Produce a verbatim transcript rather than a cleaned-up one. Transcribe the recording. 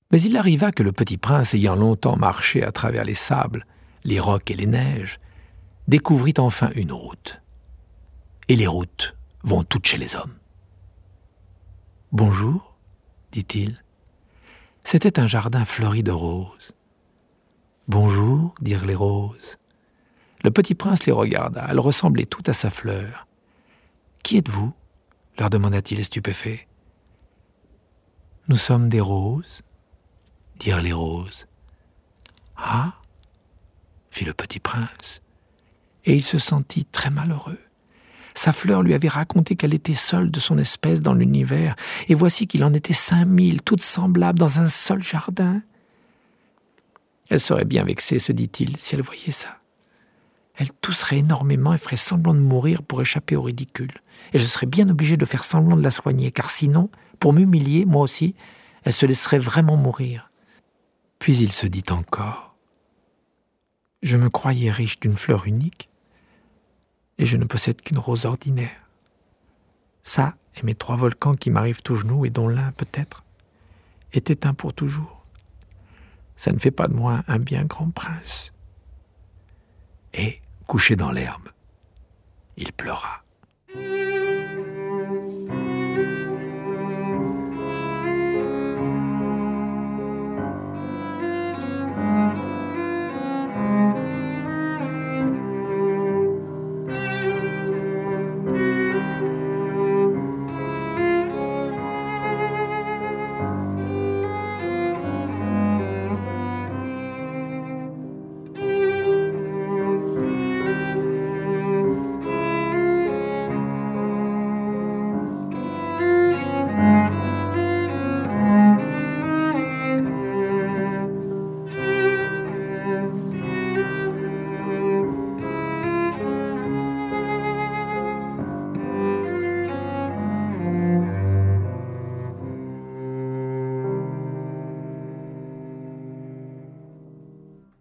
Mais il arriva que le petit prince, ayant longtemps marché à travers les sables, les rocs et les neiges, découvrit enfin une route. Et les routes vont toutes chez les hommes. « Bonjour, dit-il. C'était un jardin fleuri de roses. « Bonjour, dirent les roses. Le petit prince les regarda, elles ressemblaient toutes à sa fleur. « Qui êtes-vous » leur demanda-t-il stupéfait. « Nous sommes des roses, dirent les roses. « Ah » fit le petit prince, et il se sentit très malheureux. Sa fleur lui avait raconté qu'elle était seule de son espèce dans l'univers, et voici qu'il en était cinq mille, toutes semblables dans un seul jardin. Elle serait bien vexée, se dit-il, si elle voyait ça. Elle tousserait énormément et ferait semblant de mourir pour échapper au ridicule. Et je serais bien obligé de faire semblant de la soigner, car sinon, pour m'humilier, moi aussi, elle se laisserait vraiment mourir. Puis il se dit encore, « Je me croyais riche d'une fleur unique, et je ne possède qu'une rose ordinaire. Ça et mes trois volcans qui m'arrivent aux genoux et dont l'un, peut-être, est éteint pour toujours. Ça ne fait pas de moi un bien grand prince. » Et, couché dans l'herbe, il pleura.